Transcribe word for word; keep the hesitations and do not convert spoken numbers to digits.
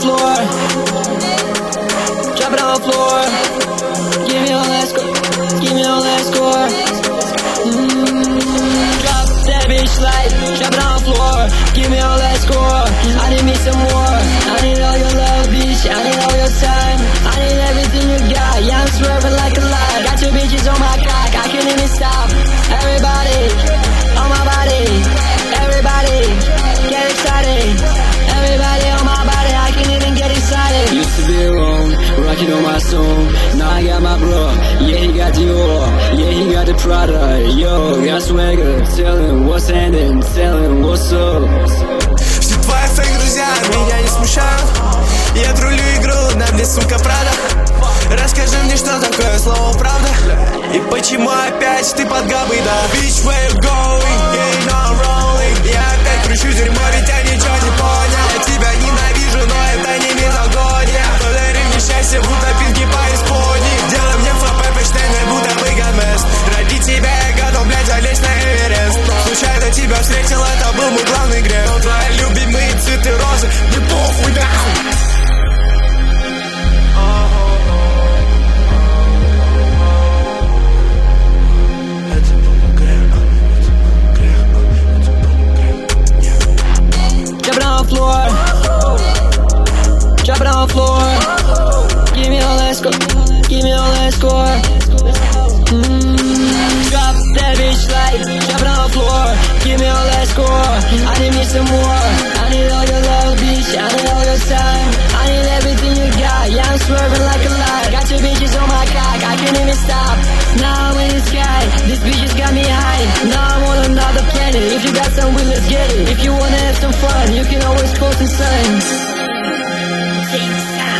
floor. Drop it on the floor. Give me all that score. Give me all that score. Mm, drop that bitch like. Drop it on the floor. Give me all that score. I need me some more. I need all your love, bitch. I need all your time. I need everything you got. Yeah, I'm swerving like a light. Got your bitches on my cock. I can't even stop. Everybody on my body. Everybody get excited. Everybody on my body. I can't even get excited. Used to be alone, rocking on my song. Now I got my bro. Yeah, he got Dior. Yeah, he got the Prada. Yo, got swagger. Tell him what's happening. Tell him what's up. Все твои фейк друзья меня не смущают. Я трулю игру, на мне сумка Прада. Расскажи мне, что такое слово правда. И почему опять ты под габой, да? Bitch, where you going? Yeah, you know I'm rolling. Я опять кручу дерьмо, ведь я ничего не понял. Я тебя ненавижу, но это не мизогония. Подари мне счастье, будто пинки по исподней. Делай мне флопе, почтенный, будто выгодность. Ради тебя я готов, блядь, залезть на Эверест. Случайно тебя встретил, это был мой главный грех. Но твои любимые цветы розы, мне похуй, да. Floor. Drop it on the floor. Give me all that score. Give me all that score. Mm, drop that bitch like. Drop it on the floor. Give me all that score. I need me some more. I need all your love, bitch. I need all your time. I need everything you got. Yeah, I'm swerving like a light. Got your bitches on my cock. I can't even stop. Now I'm in the sky. This bitch just got me high. Now I'm on another planet. If you got some weed, let's get it. If you wanna have some fun, you can always post the sun.